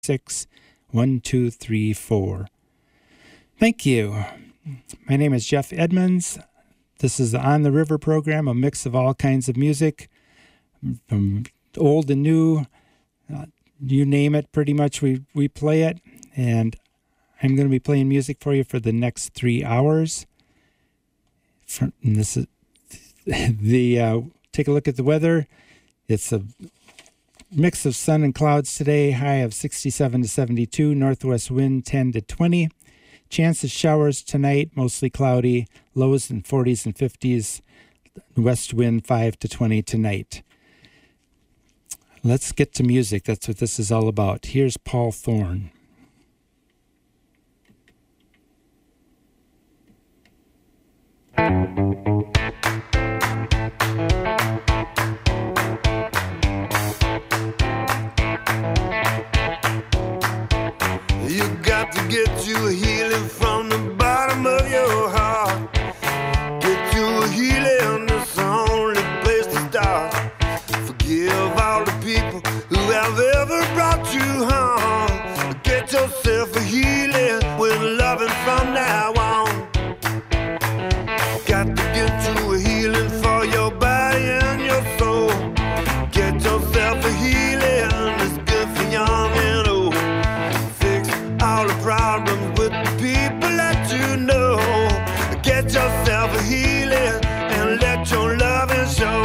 866-1234. Thank you. My name is Jeff Edmonds. This is the On the River program, a mix of all kinds of music, from old and new. You name it, pretty much we play it. And I'm going to be playing music for you for the next 3 hours. And this is take a look at the weather. It's a mix of sun and clouds today, high of 67 to 72, northwest wind 10 to 20. Chance of showers tonight, mostly cloudy, lows in 40s and 50s, west wind 5 to 20 tonight. Let's get to music. That's what this is all about. Here's Paul Thorne. You got to get you a healing from the bottom of your heart. Get you a healing, that's the only place to start. Forgive all the people who have ever brought you harm. Get yourself a healing with loving from now on. Got to get you a healing for your body and your soul. Get yourself a healing that's good for young and old. Fix all the problems with the people that you know. Get yourself a healing and let your loving show.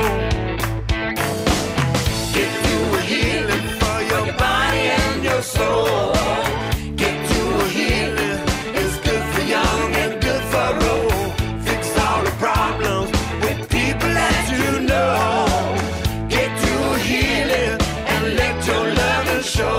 Get you a healing for your body and your soul. Get you a healing, it's good for young and good for old. Fix all the problems with people that you know. Get you a healing and let your loving show.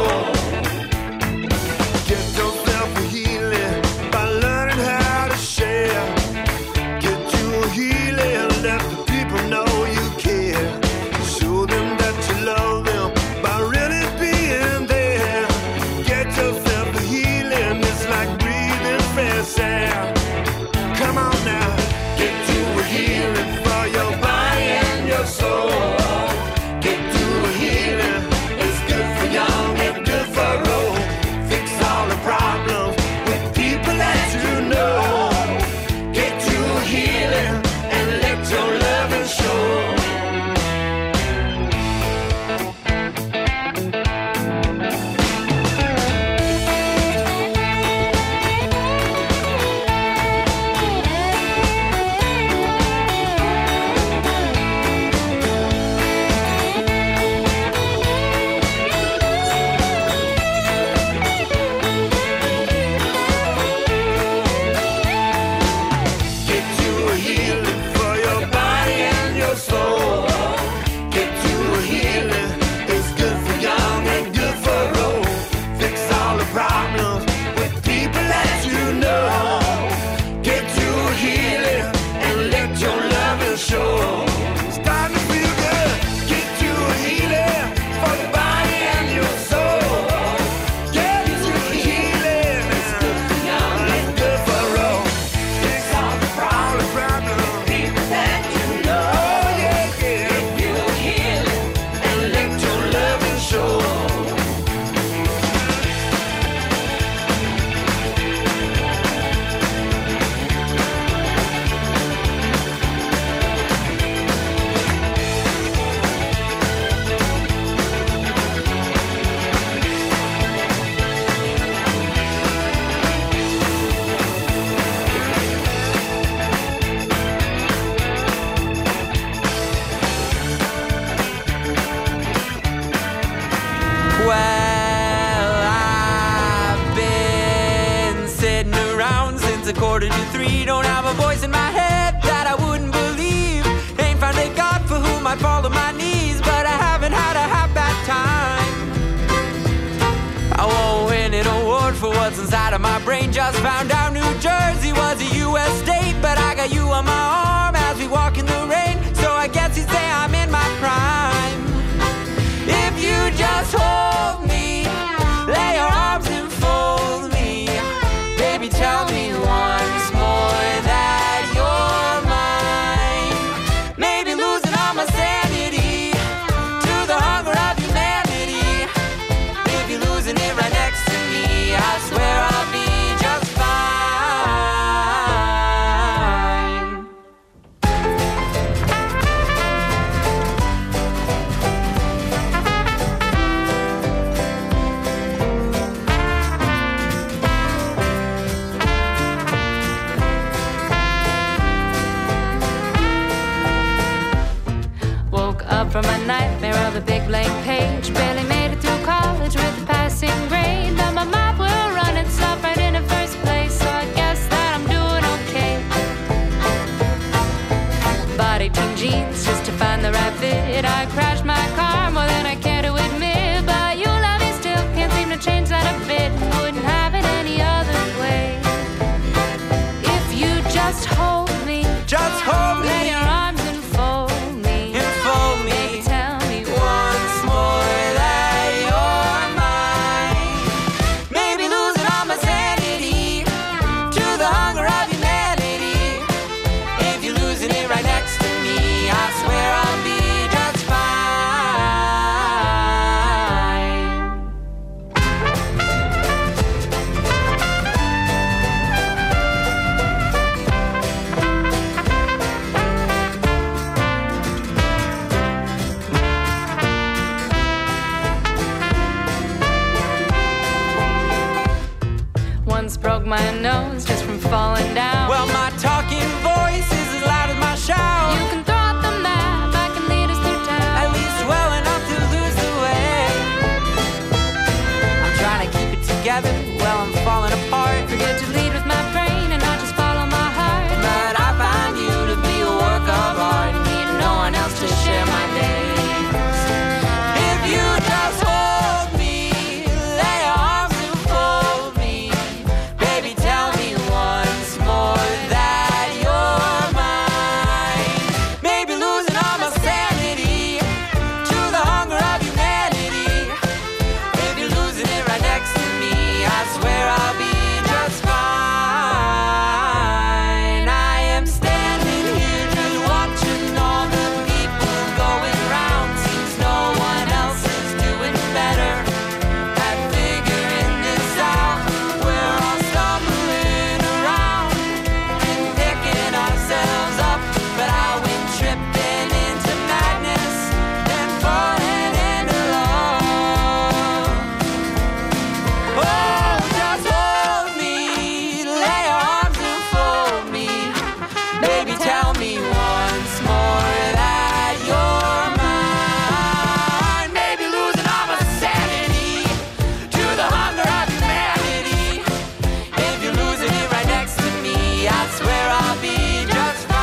Get yourself a healing by learning how to share. Get you a healing, let the people know you care. Show them that you love them by really being there. Get yourself a healing, it's like breathing fresh air. Come on now, get you a healing for your body and your soul. Get you a healing, it's good for young and good for old. Fix all the problems with people that you know. Get you a healing and let your loving show. Get you a healing for your body and your soul. Get you a healing, it's good for young and good for old. Fix all the problems with people that you know. Get you a healing and let your loving show. Starting to feel good. Get you a healing for your body and your soul. Get you a healing, it's good for young and good for old. Fix all the problems with people that you know. Get you a healing and let your loving show. Well, I've been sitting around since 2:45. Don't have a voice in my head that I wouldn't believe. Ain't found a God for whom I'd fall to my knees, but I haven't had a half bad time. I won't win an award for what's inside of my brain. Just found out New Jersey was a U.S. state, but I got you on my arm as we walk in the rain. So I guess you'd say I'm in my prime. If you just hold me, lay your arms and fold me, baby, tell me once more that you're mine. Maybe losing all my sanity to the hunger of humanity. If you're losing it right next I swear I'll be just fine. Woke up from a nightmare of a big blank page. Barely made it through college with a passing grade. But my mouth will run and stop right in the first place. So I guess that I'm doing okay. Bought 18 jeans just to find the right fit. I crashed my car more than I care to admit. But you love me still, can't seem to change that a bit. Wouldn't have it any other way. If you just hold me, Just hold let me, your arms enfold me. enfold me. Baby, tell me Once more that you're mine. Maybe losing all my sanity to the hunger of humanity. If you're losing it right next to me, I swear I'll be just fine. once broke my nose just from falling down. Well, my talking voice is as loud as my shout. You can throw out the map, I can lead us through town. At least well enough to lose the way. I'm trying to keep it together, well, I'm falling apart. Forget to lead with my brain and not just follow my heart. But I find you to be a work of art. Need no one else to share my days. If you just hold me, lay your arms and fold me. Baby, tell me once more that you're mine. Maybe losing all my sanity to the hunger of humanity. If you're losing it right next to me, I swear I'll be just fine. I am standing here just watching all the people going round. Seems no one else is doing better at figuring this out. We're all stumbling around and picking ourselves up, but I went tripping into madness and falling into love. Oh, just hold me, lay your arms and fold me. Baby, tell me once more that you're mine. Maybe losing all my sanity to the hunger of humanity. If you're losing it right next to me, I swear I'll be just fine.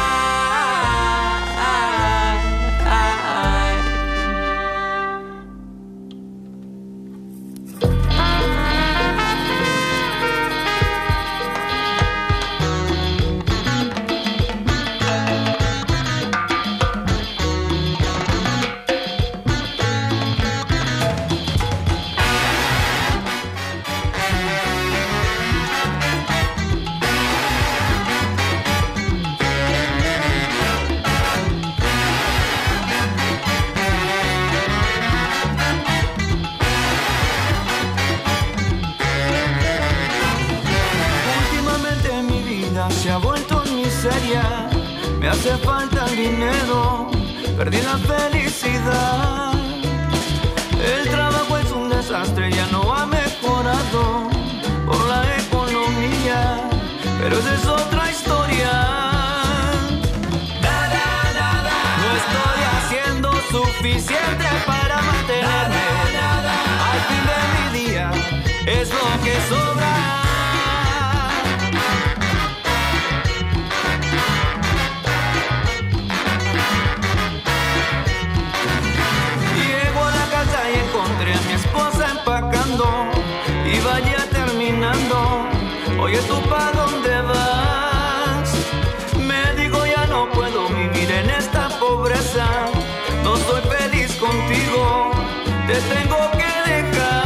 Últimamente mi vida se ha vuelto en miseria. Me hace falta el dinero, perdí la felicidad. El trabajo es un desastre, ya no ha mejorado por la economía, pero esa es otra historia. No estoy haciendo suficiente para mantenerme. Al fin de mi día es lo que sobra. Llego a la casa y encontré a mi esposa empacando. Iba ya terminando. Oye, ¿tú pa' dónde vas? Me digo, ya no puedo vivir en esta pobreza. No soy feliz contigo. Te tengo que dejar.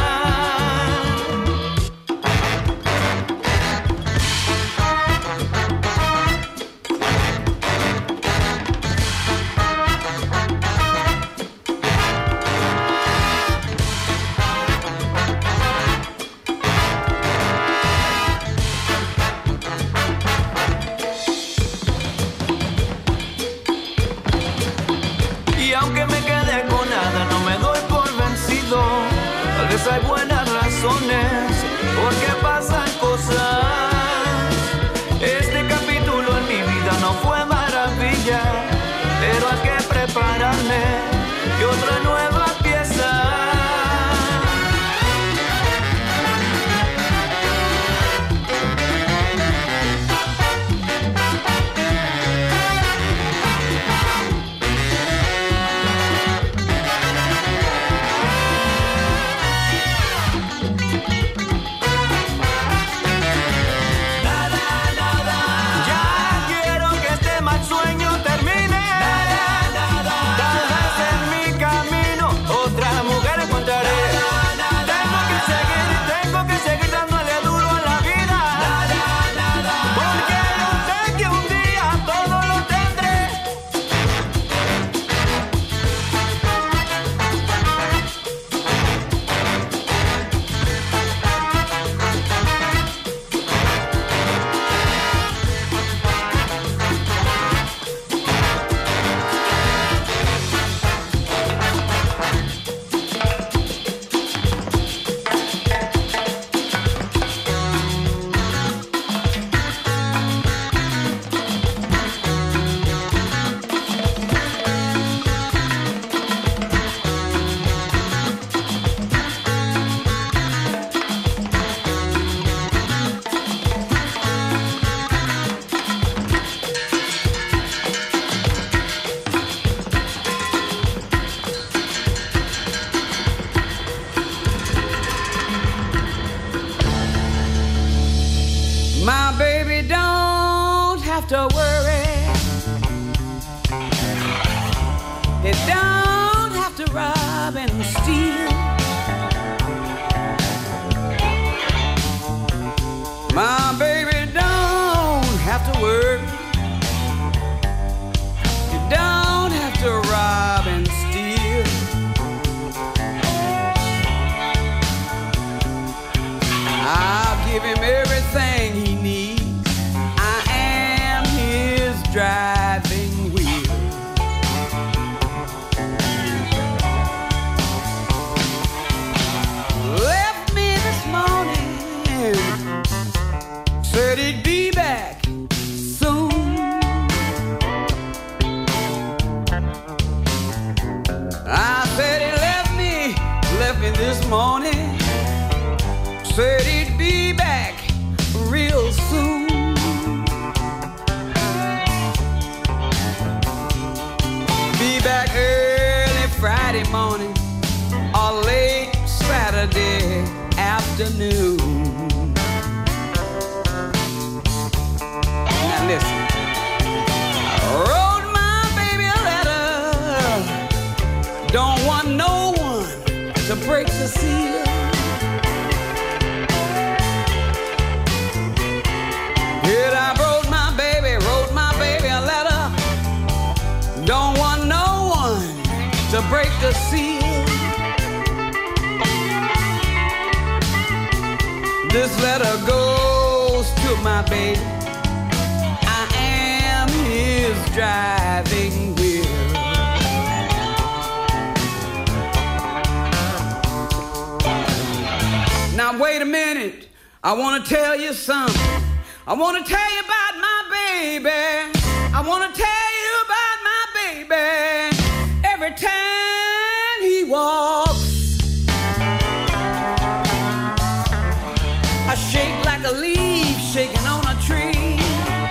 razones, porque pasan cosas. Este capítulo en mi vida no fue maravilla, pero hay que prepararme y otra nueva pieza. My baby don't have to worry. He don't have to rob and steal. My baby don't have to worry. He don't have to rob and steal. I'll give him everything he needs. I am his driving wheel. Left me this morning, said he'd be back soon. I said he left me this morning, said he'd be back real soon. Be back early Friday morning or late Saturday afternoon. Now listen, I wrote my baby a letter, don't want no one to break the seal. Here I wrote my baby a letter, don't want no one to break the seal. This letter goes to my baby, I am his driving wheel. Now wait a minute, I want to tell you something. I want to tell you about my baby. I want to tell you about my baby. Every time he walks, I shake like a leaf shaking on a tree.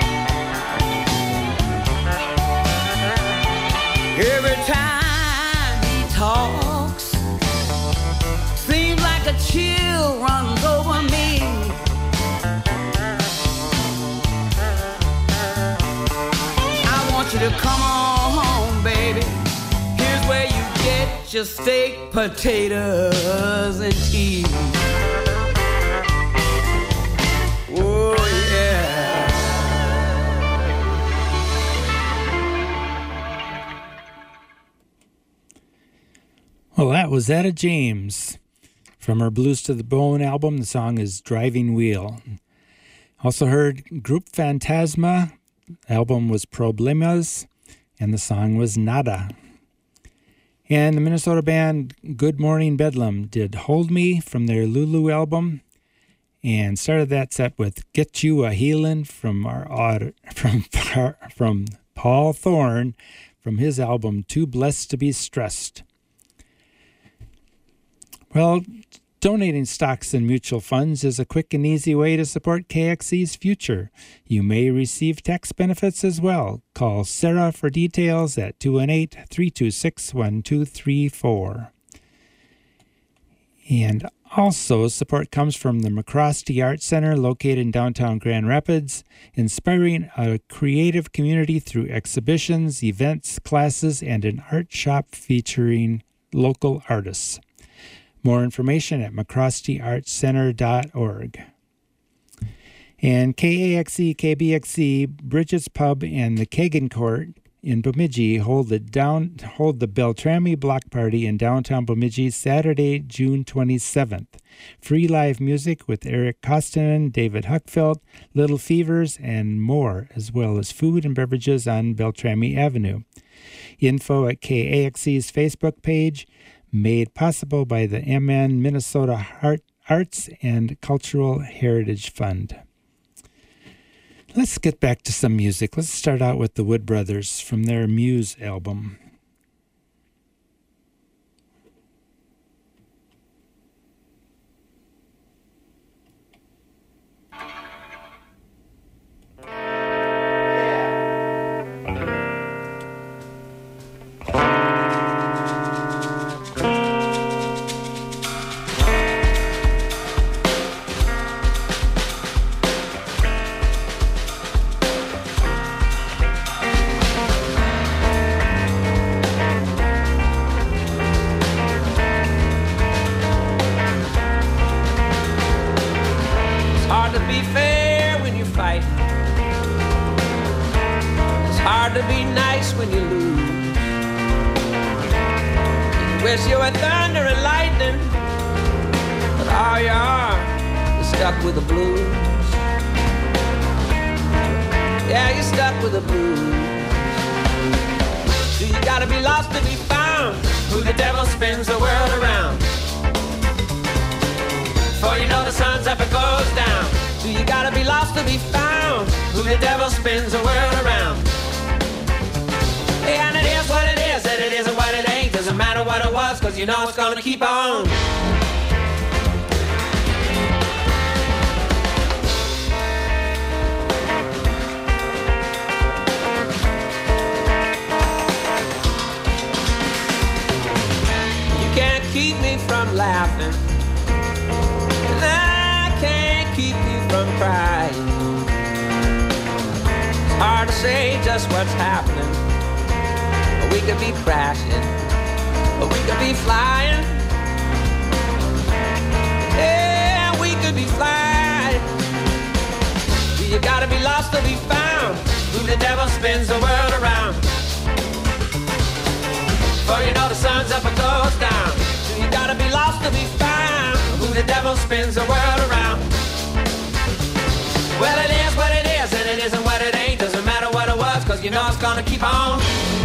Every time he talks, seems like a chill runs over me. I want you to come on home, baby. Here's where you get your steak, potatoes, and tea. Oh, yeah. Well, that was Etta James from her Blues to the Bone album. The song is Driving Wheel. Also heard Group Fantasma. The album was Problemas, and the song was Nada. And the Minnesota band Good Morning Bedlam did Hold Me from their Lulu album, and started that set with Get You a Healin' from Paul Thorne from his album Too Blessed to Be Stressed. Well, donating stocks and mutual funds is a quick and easy way to support KXC's future. You may receive tax benefits as well. Call Sarah for details at 218-326-1234. And also, support comes from the McCrosty Art Center located in downtown Grand Rapids, inspiring a creative community through exhibitions, events, classes, and an art shop featuring local artists. More information at mccrostyartcenter.org. And KAXE, KBXE, Bridget's Pub, and the Kagan Court in Bemidji hold the Beltrami Block Party in downtown Bemidji Saturday, June 27th. Free live music with Eric Kostonen, David Huckfeld, Little Fevers, and more, as well as food and beverages on Beltrami Avenue. Info at KAXE's Facebook page, made possible by the MN Minnesota Arts and Cultural Heritage Fund. Let's get back to some music. Let's start out with the Wood Brothers from their Muse album. You know it's gonna keep on. You can't keep me from laughing, and I can't keep you from crying. It's hard to say just what's happening. We could be crashing, or we could be flying. Yeah, we could be flying. You gotta be lost to be found. Who the devil spins the world around? For you know the sun's up and goes down. You gotta be lost to be found. Who the devil spins the world around? Well, it is what it is, and it isn't what it ain't. Doesn't matter what it was, cause you know it's gonna keep on.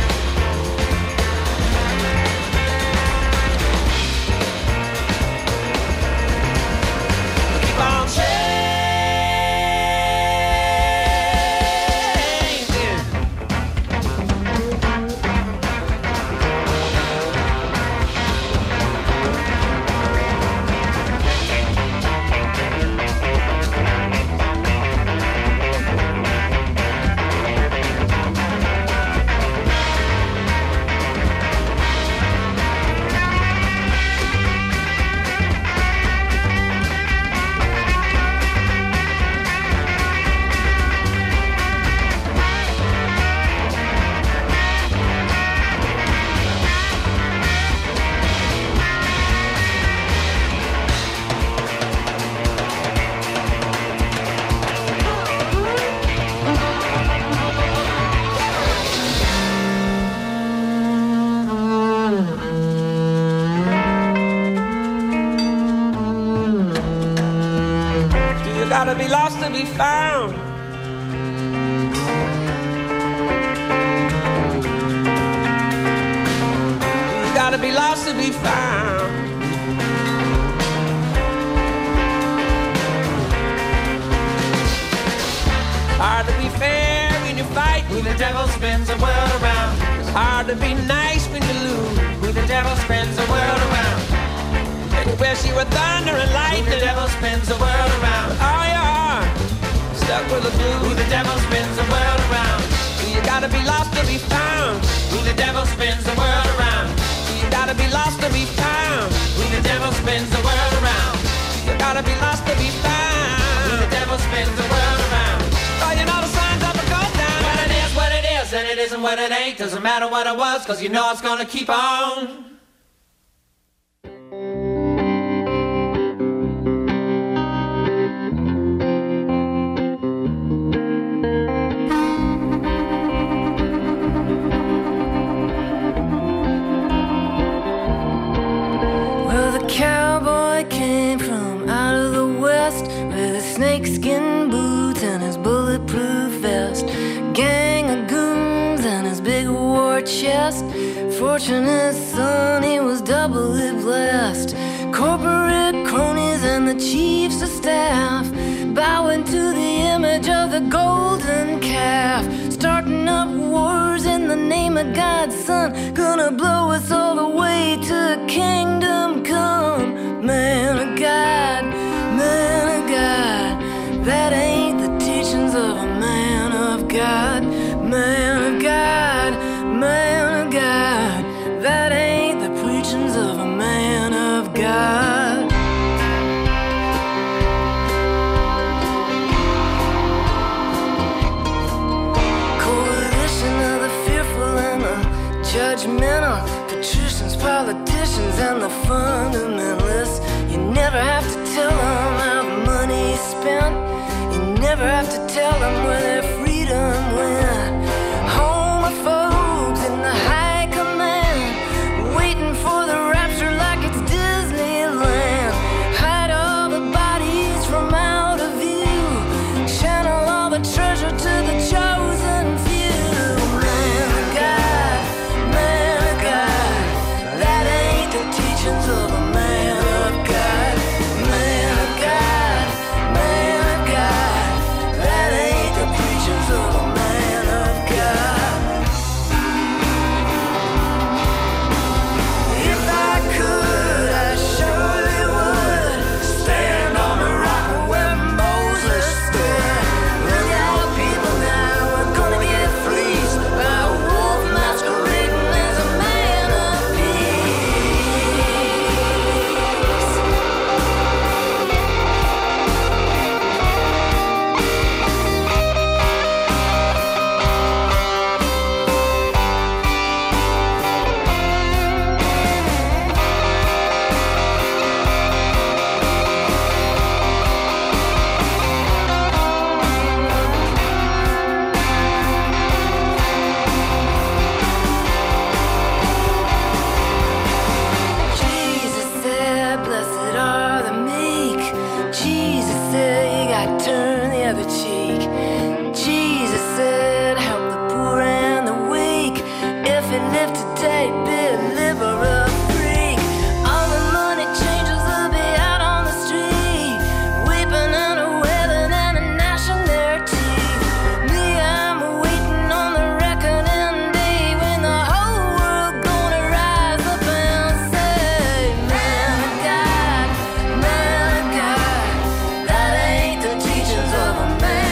Gotta be lost to be found. You gotta be lost to be found. Hard to be fair when you fight, who the devil spins the world around. It's hard to be nice when you lose, who the devil spins the world around. Anywhere she with thunder and light, who the devil spins the world around. Oh, your heart stuck with the blue, who the devil spins the world around. You gotta be lost to be found, who the devil spins the world around. You gotta be lost to be found, who the devil spins the world around. You gotta be lost to be found, who the devil spins the world around. Oh, you know the signs up and go down. What it is, and it isn't what it ain't. Doesn't matter what it was, cause you know it's gonna keep on. Cowboy came from out of the west with his snakeskin boots and his bulletproof vest, gang of goons and his big war chest. Fortunate son, he was doubly blessed. Corporate cronies and the chiefs of staff bowing to the image of the golden calf, starting up wars in the name of God's son, gonna blow us all the way to kingdom come. Man of God, that ain't the teachings of a man of God. Man of God, that ain't the preachings of a man of God. Coalition of the fearful and the judgmental, patricians, politicians, and the fundamentalists. You never have to tell them how the money's spent. You never have to tell them where their freedom went. Homophobes in the high command, waiting for the rapture like it's Disneyland. Hide all the bodies from out of view, channel all the treasure to the chosen few. Man of God, that ain't the teachings of a man of God. Man of God, that ain't the preachings of a man of God. If I could, I surely would stand on the rock where Moses stood. Look out, people, now we're gonna get fleeced by a wolf masquerading as a man of peace. Jesus said, blessed are the meek. Jesus said, you gotta turn the other cheek. Jesus said, help the poor and the weak. If you live today, be a liberal freak. All the money changers will be out on the street, weeping and a wailing and a gnashing their teeth. Me, I'm waiting on the reckoning day when the whole world gonna rise up and say, man of God, that ain't the teachings of a man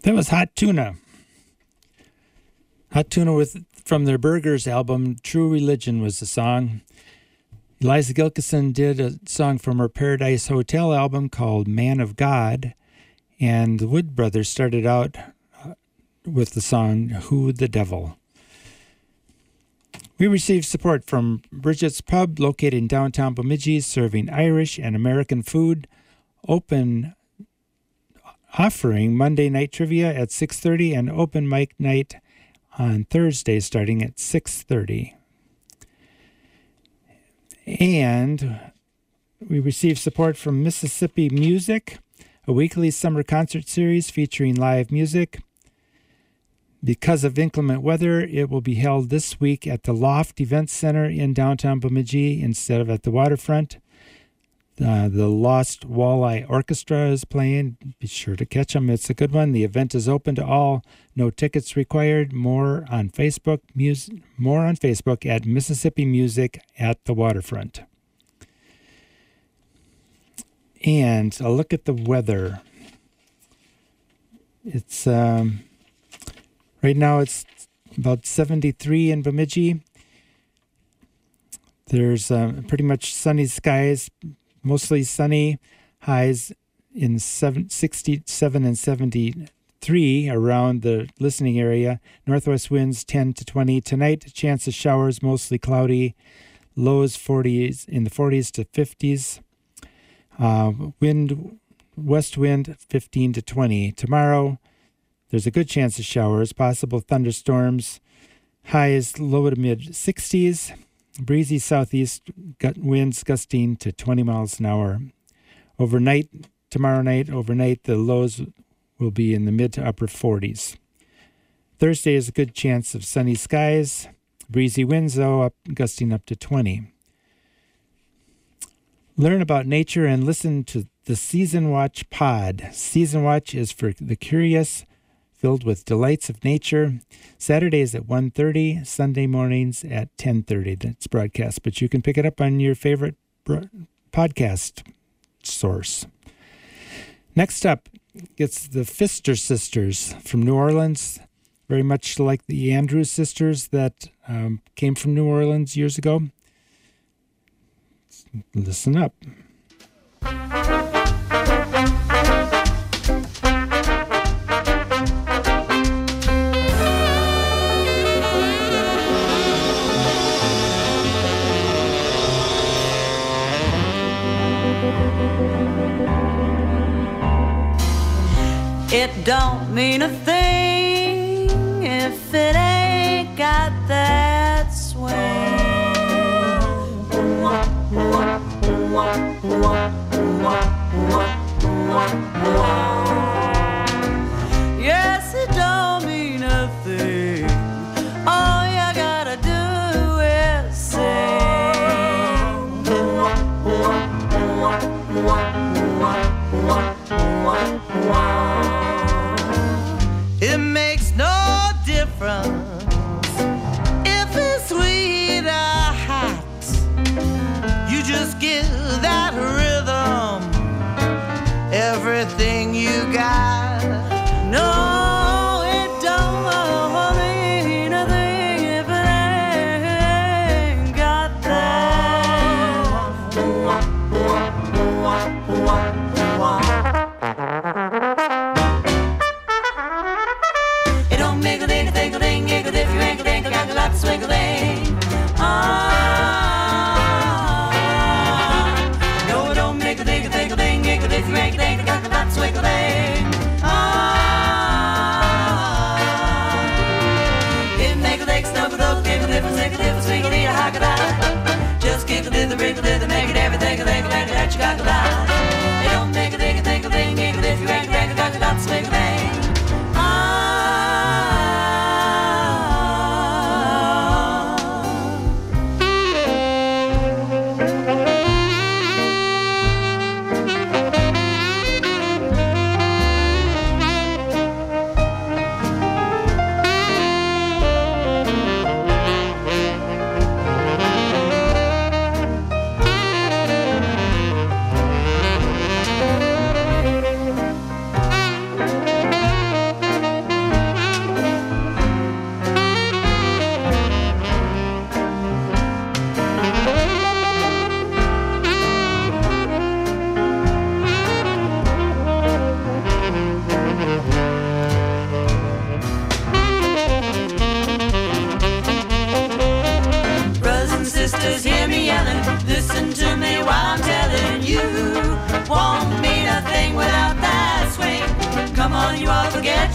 That was Hot Tuna. Hot Tuna from their Burgers album, True Religion was the song. Eliza Gilkison did a song from her Paradise Hotel album called Man of God. And the Wood Brothers started out with the song Who the Devil. We received support from Bridget's Pub, located in downtown Bemidji, serving Irish and American food. Offering Monday night trivia at 6:30 and open mic night on Thursday starting at 6:30. And we received support from Mississippi Music, a weekly summer concert series featuring live music. Because of inclement weather, it will be held this week at the Loft Event Center in downtown Bemidji instead of at the waterfront. The Lost Walleye Orchestra is playing. Be sure to catch them. It's a good one. The event is open to all. No tickets required. More on Facebook at Mississippi Music at the waterfront. And a look at the weather. It's right now it's about 73 in Bemidji. There's pretty much sunny skies. Mostly sunny, highs in 67 and 73 around the listening area. Northwest winds 10 to 20. Tonight, chance of showers, mostly cloudy. Lows 40s in the 40s to 50s. West wind 15 to 20. Tomorrow, there's a good chance of showers, possible thunderstorms. Highs low to mid 60s. Breezy southeast winds gusting to 20 miles an hour. Tomorrow night, the lows will be in the mid to upper 40s. Thursday is a good chance of sunny skies. Breezy winds, though, gusting up to 20. Learn about nature and listen to the Season Watch pod. Season Watch is for the curious, filled with delights of nature. Saturdays at 1:30, Sunday mornings at 10:30. That's broadcast, but you can pick it up on your favorite podcast source. Next up, it's the Pfister Sisters from New Orleans, very much like the Andrews Sisters that came from New Orleans years ago. Listen up. It don't mean a thing if it ain't got that swing. Yes, it don't mean a thing. All you gotta do is sing. It makes no difference if it's sweet or hot. You just give that rhythm everything you got. No, it don't mean a thing if it ain't got that. It don't make a ding, if you ain't a ding, I got a lot to swing a ding. No, it don't make a ding, if you ain't a ding, I got a lot to swing a ding.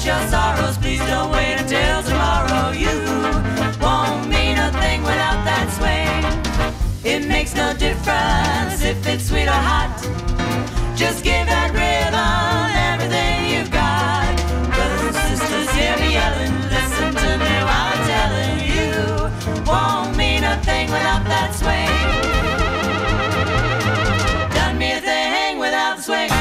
forget your sorrows. Please don't wait until tomorrow. You won't mean a thing without that swing. It makes no difference if it's sweet or hot. Just give that rhythm everything you've got. Brothers and sisters, hear me yelling. Listen to me while I'm telling you. Won't mean a thing without that swing. Done me a thing without the swing.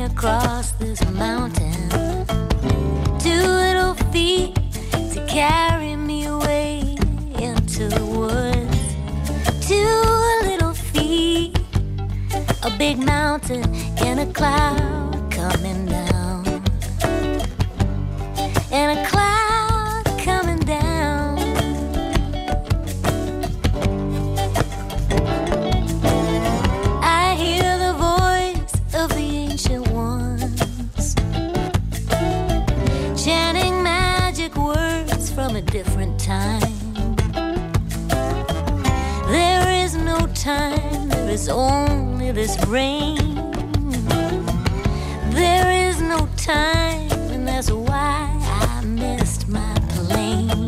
across this mountain. 2 little feet to carry me away into the woods. 2 little feet, a big mountain and a cloud coming down. And a cloud coming down. I hear the voice of the ancient ones chanting magic words from a different time. There is no time, there is only this rain. There is no time, and that's why I missed my plane.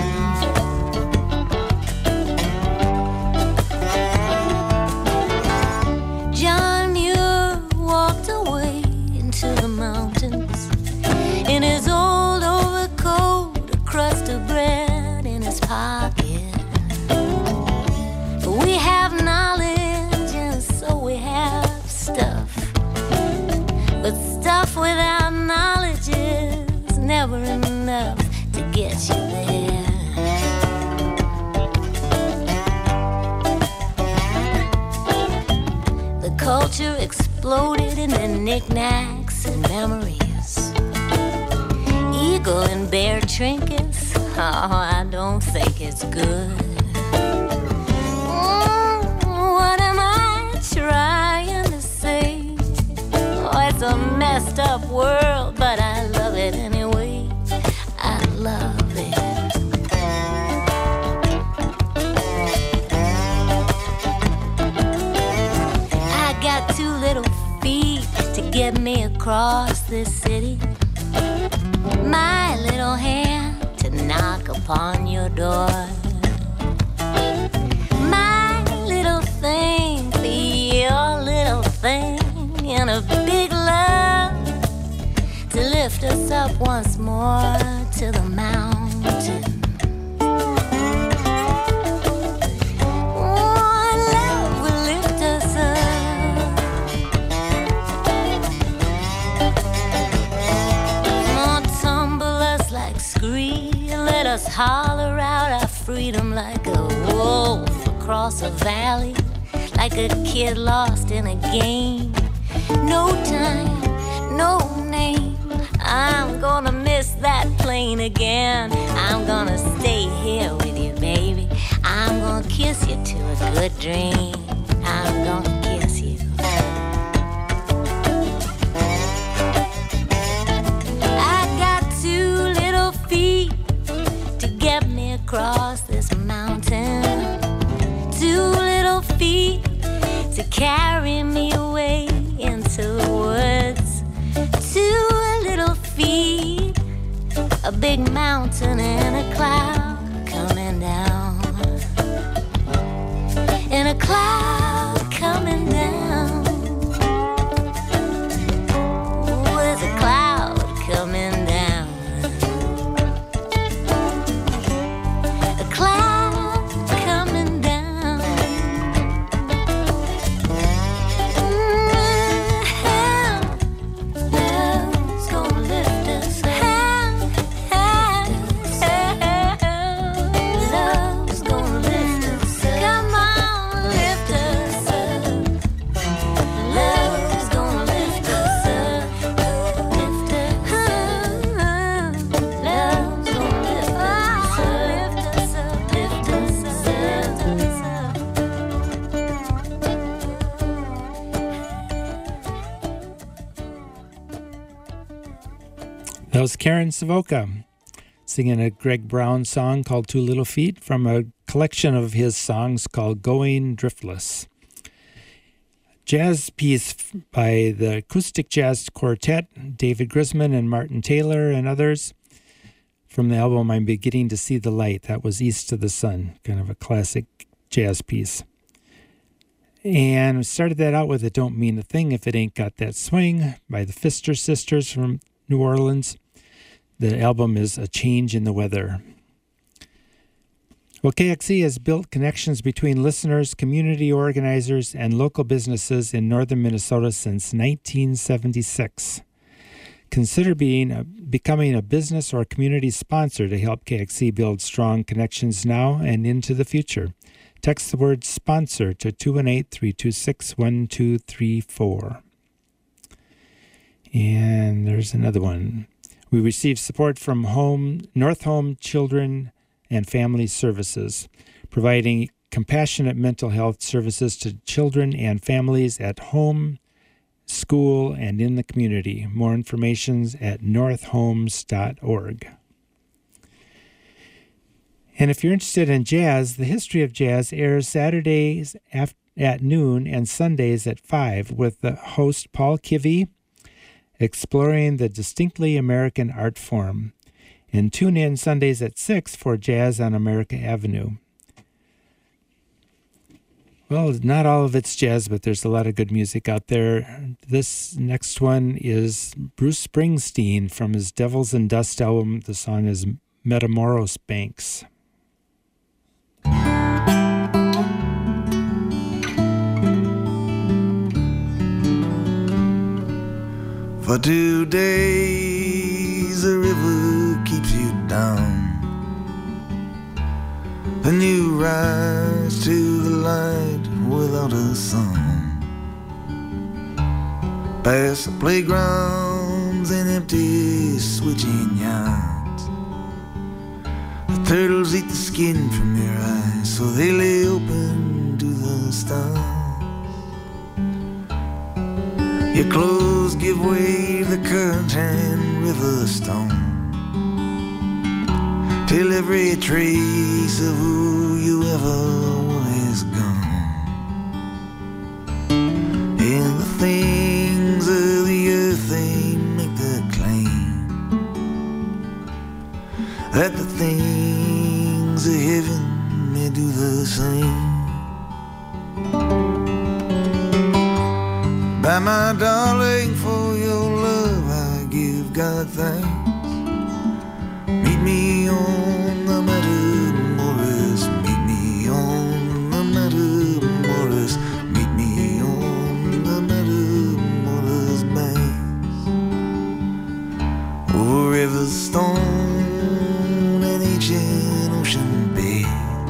John Muir walked away into the mountains in his old overcoat, a crust of bread in his pocket. We have knowledge and so we have stuff. But stuff without knowledge is never enough to get you there. The culture exploded into knickknacks and memories, eagle and bear trinkets. Oh, I don't think it's good. What am I trying to say? Oh, it's a messed up world, but I love it anyway. I love it. I got 2 little feet to get me across this city. My little hand to knock upon your door. My little thing for your little thing. And a big love to lift us up once more to the mountain. Oh, love will lift us up. Oh, tumble us like scree, let us holler out our freedom like a wolf across a valley, like a kid lost in a game. No time, no name. I'm gonna miss that plane again. I'm gonna stay here with you, baby. I'm gonna kiss you to a good dream. I'm gonna kiss you. I got 2 little feet to get me across this mountain. 2 little feet to carry me away into the woods. 2 little feet, a big mountain and a cloud coming down. And a cloud coming down. Oh, there's a cloud coming down. A cloud coming down. Love's gonna lift us up. Love's gonna lift us up. Come on, lift us up. Love's gonna lift us up. Lift us up. Love's gonna lift us up. Lift us up. Lift us up. That was Karen Savoca singing a Greg Brown song called 2 Little Feet from a collection of his songs called Going Driftless. Jazz piece by the Acoustic Jazz Quartet, David Grisman and Martin Taylor and others, from the album I'm Beginning to See the Light. That was East of the Sun, kind of a classic jazz piece. And we started that out with It Don't Mean a Thing If It Ain't Got That Swing by the Pfister Sisters from New Orleans. The album is A Change in the Weather. Well, KXE has built connections between listeners, community organizers, and local businesses in northern Minnesota since 1976. Consider becoming a business or community sponsor to help KXE build strong connections now and into the future. Text the word sponsor to 218-326-1234. And there's another one. We receive support from North Home Children and Family Services, providing compassionate mental health services to children and families at home, school, and in the community. More information at northhomes.org. And if you're interested in jazz, The History of Jazz airs Saturdays at noon and Sundays at 5 with the host Paul Kivy, exploring the distinctly American art form. And tune in Sundays at 6 for Jazz on America Avenue. Well, not all of it's jazz, but there's a lot of good music out there. This next one is Bruce Springsteen from his Devils and Dust album. The song is Metamoros Banks. For 2 days the river keeps you down, then you rise to the light without a song, past the playgrounds and empty switching yards. The turtles eat the skin from your eyes, so they lay open to the stars. Your clothes give way to the current and river stone, till every trace of who you ever were is gone. And the things of the earth, they make the claim that the things of heaven may do the same. By my darling, for your love I give God thanks. Meet me on the Metamoros, meet me on the Metamoros, meet me on the Metamoros banks. Over rivers, stone, and ancient ocean beds,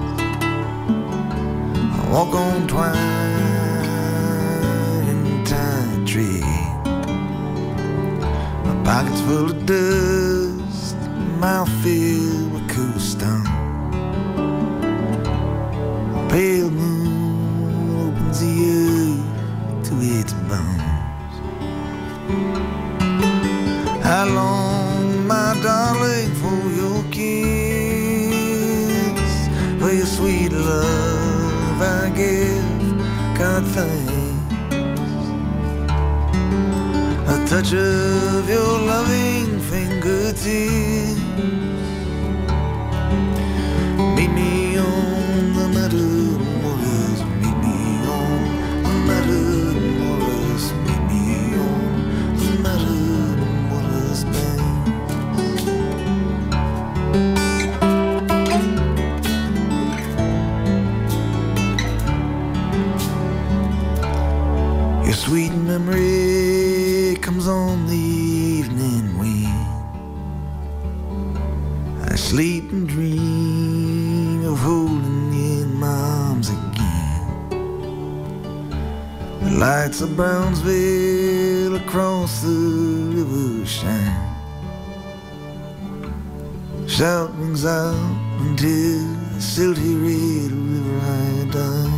I walk on twine. Pockets full of dust, mouth filled with cool stone. A pale moon opens the earth to its bones. How long, my darling, for your kiss, for your sweet love I give God thanks. A touch of your loving fingertips, meet me on the Metamoros, meet me on the Metamoros, meet me on the Metamoros banks. Your sweet memory comes on the evening wind. I sleep and dream of holding you in my arms again. The lights of Brownsville across the river shine. Shout rings out until the silty red river I die.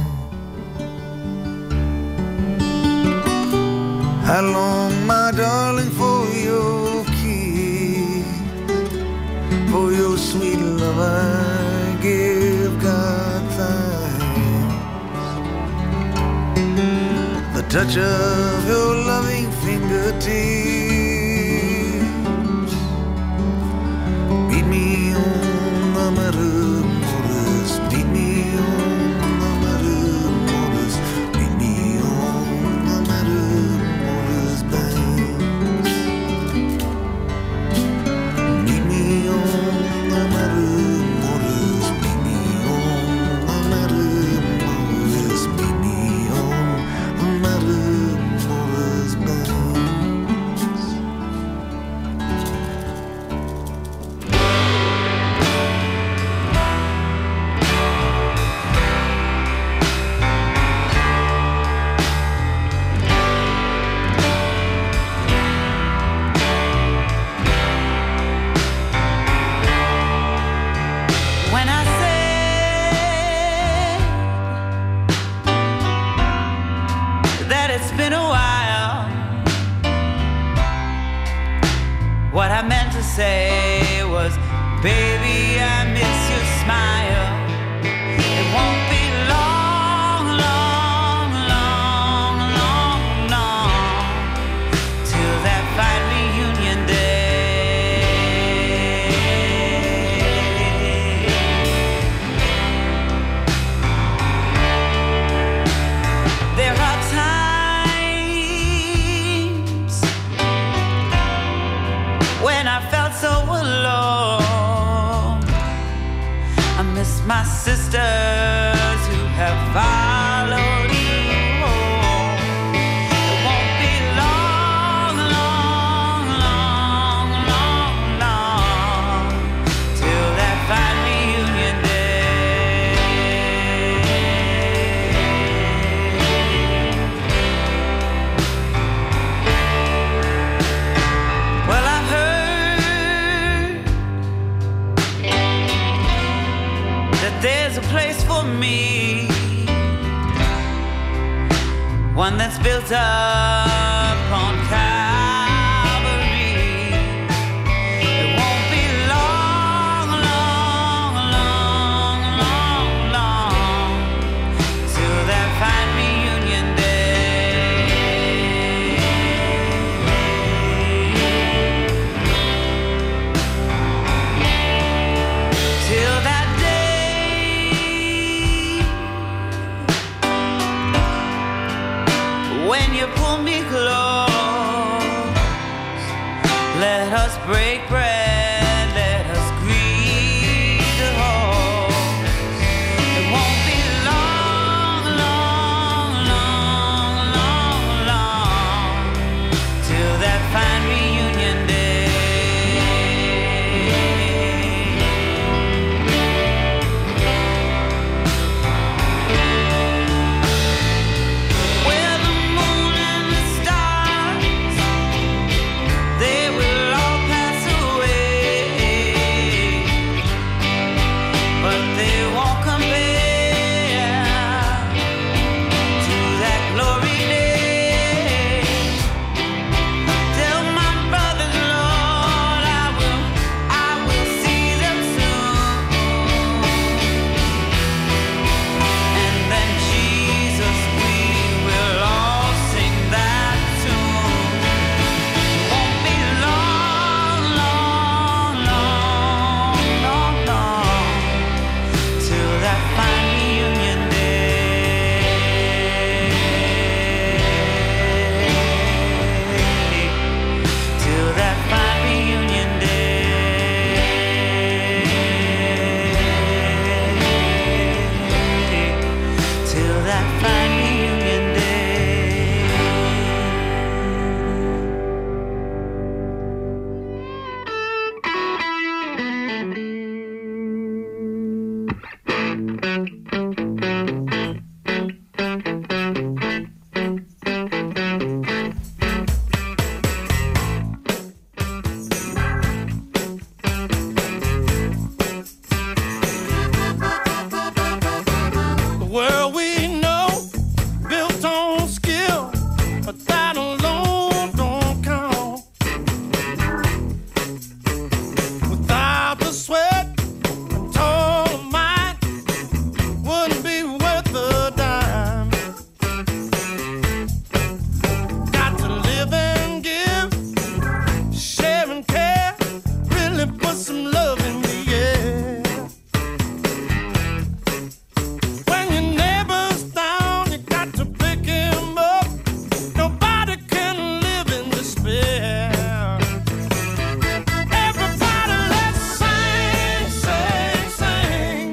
How long, my darling, for your kiss, for your sweet love I give God thanks. The touch of your loving fingertips, meet me on the Metamoros, meet me on the Metamoros, meet me on the Metamoros banks. Meet me on the Metamoros, meet me on Baby, I miss your smile. It won't be long, long, long, long, long till that fine reunion day. There are times when I felt so alone. I miss my sisters who have followed you home. It won't be long, long, long, long, long till that fine reunion day. Well, I've heard that there's a place for me, one that's built up on Calvary. It won't be long, long, long, long, long till that fine reunion day. Till that day when you pull me close, let us break bread, let us greet the host. It won't be long, long, long, long, long till that fine reunion day. Where the moon and the stars, they will all pass away, but they won't compare to that glory day. Tell my brothers, Lord, I will see them soon. And then Jesus, we will all sing that tune. It won't be long, long, long, long, long till that fine reunion day. Till that fine reunion day. Till that fine reunion day. The world we know, built on skill, but that alone don't count. Without the sweat and toil of mine, wouldn't be worth a dime. Got to live and give, share and care, really put some love in the air. When your neighbor's down, you got to pick him up. Nobody can live in despair. Everybody, let's sing, sing, sing.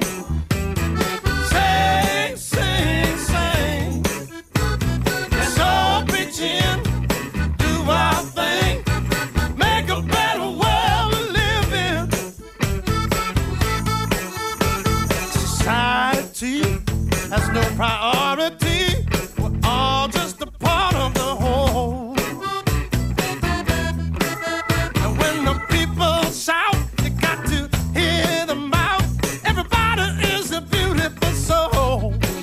Sing, sing, sing. Let's all pitch in, do our thing, make a better world to live in. Society has no priority. We're all just a part of the whole. And when the people shout, you got to hear them out. Everybody is a beautiful soul.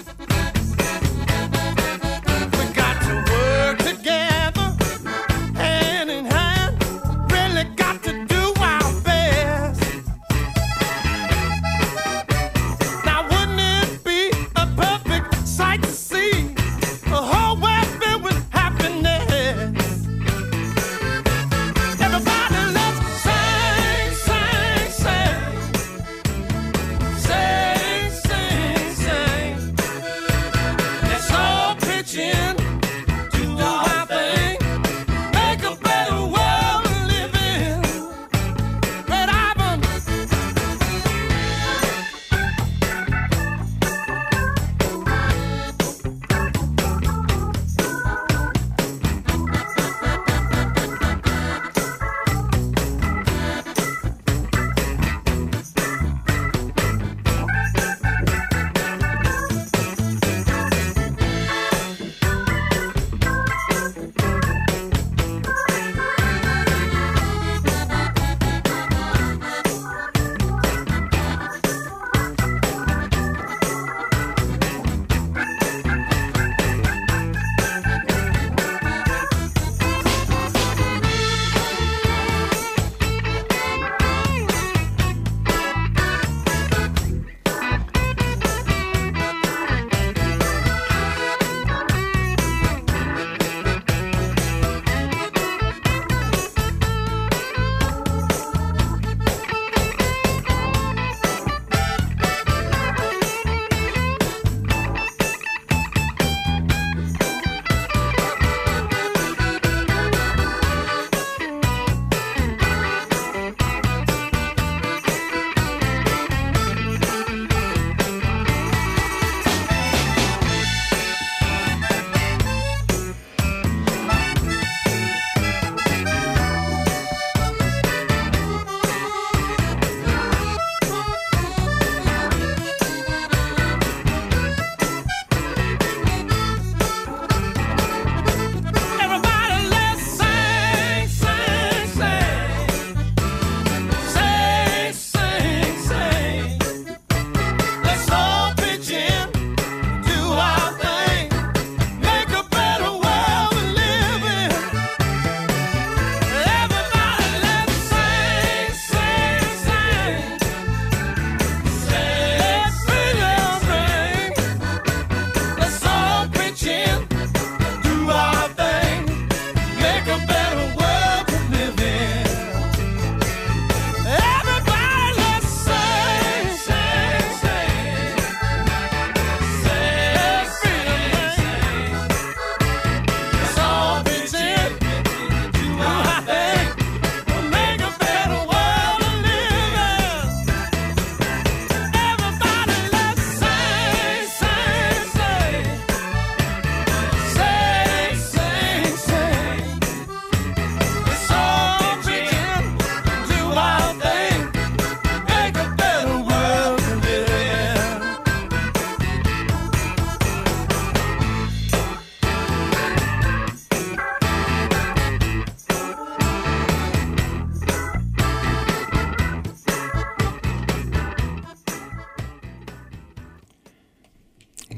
We got to work together, hand in hand. Really got to do our best.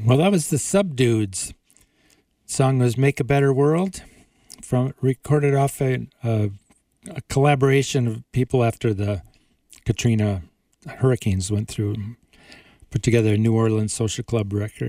Well, that was the Subdudes. Song was "Make a Better World," recorded off a collaboration of people after the Katrina hurricanes went through, put together a New Orleans Social Club record.